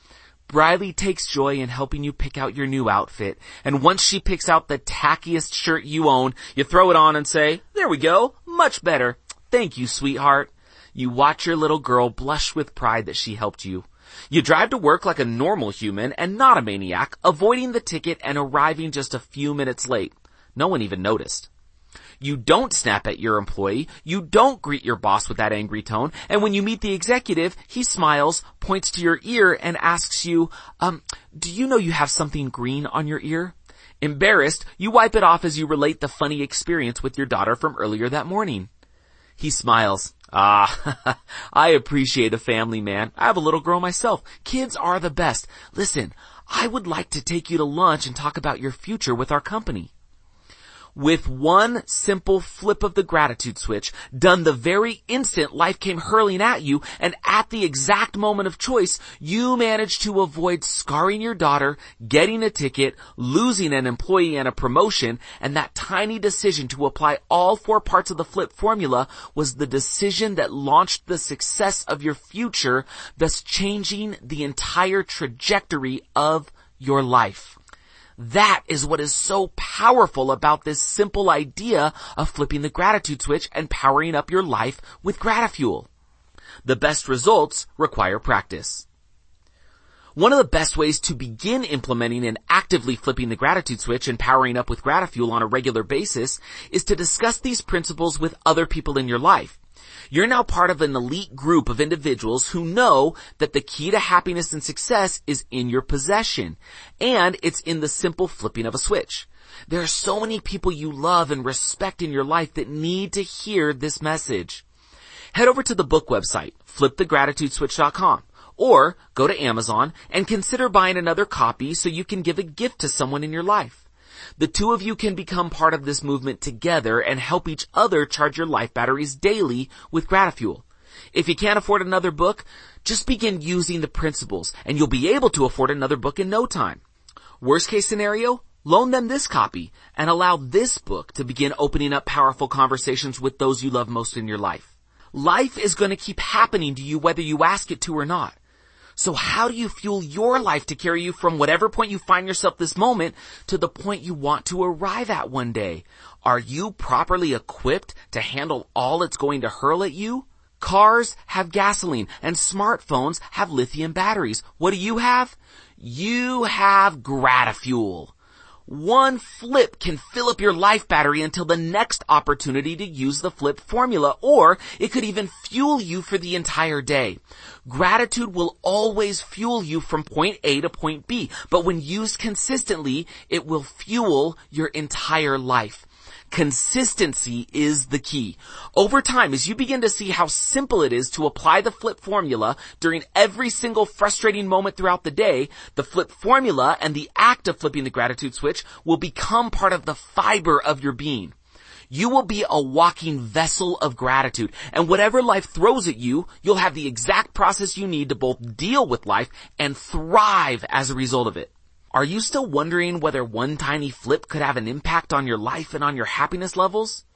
Briley takes joy in helping you pick out your new outfit, and once she picks out the tackiest shirt you own, you throw it on and say, there we go, much better. Thank you, sweetheart. You watch your little girl blush with pride that she helped you. You drive to work like a normal human and not a maniac, avoiding the ticket and arriving just a few minutes late. No one even noticed. You don't snap at your employee. You don't greet your boss with that angry tone. And when you meet the executive, he smiles, points to your ear, and asks you, um, do you know you have something green on your ear? Embarrassed, you wipe it off as you relate the funny experience with your daughter from earlier that morning. He smiles. Ah, I appreciate a family man. I have a little girl myself. Kids are the best. Listen, I would like to take you to lunch and talk about your future with our company. With one simple flip of the gratitude switch, done the very instant life came hurling at you, and at the exact moment of choice, you managed to avoid scarring your daughter, getting a ticket, losing an employee and a promotion, and that tiny decision to apply all four parts of the flip formula was the decision that launched the success of your future, thus changing the entire trajectory of your life. That is what is so powerful about this simple idea of flipping the gratitude switch and powering up your life with Gratifuel. The best results require practice. One of the best ways to begin implementing and actively flipping the gratitude switch and powering up with Gratifuel on a regular basis is to discuss these principles with other people in your life. You're now part of an elite group of individuals who know that the key to happiness and success is in your possession, and it's in the simple flipping of a switch. There are so many people you love and respect in your life that need to hear this message. Head over to the book website, flip the gratitude switch dot com, or go to Amazon and consider buying another copy so you can give a gift to someone in your life. The two of you can become part of this movement together and help each other charge your life batteries daily with Gratifuel. If you can't afford another book, just begin using the principles and you'll be able to afford another book in no time. Worst case scenario, loan them this copy and allow this book to begin opening up powerful conversations with those you love most in your life. Life is going to keep happening to you whether you ask it to or not. So how do you fuel your life to carry you from whatever point you find yourself this moment to the point you want to arrive at one day? Are you properly equipped to handle all it's going to hurl at you? Cars have gasoline and smartphones have lithium batteries. What do you have? You have Gratifuel. One flip can fill up your life battery until the next opportunity to use the flip formula, or it could even fuel you for the entire day. Gratitude will always fuel you from point A to point B, but when used consistently, it will fuel your entire life. Consistency is the key. Over time, as you begin to see how simple it is to apply the flip formula during every single frustrating moment throughout the day, the flip formula and the act of flipping the gratitude switch will become part of the fiber of your being. You will be a walking vessel of gratitude, and whatever life throws at you, you'll have the exact process you need to both deal with life and thrive as a result of it. Are you still wondering whether one tiny flip could have an impact on your life and on your happiness levels?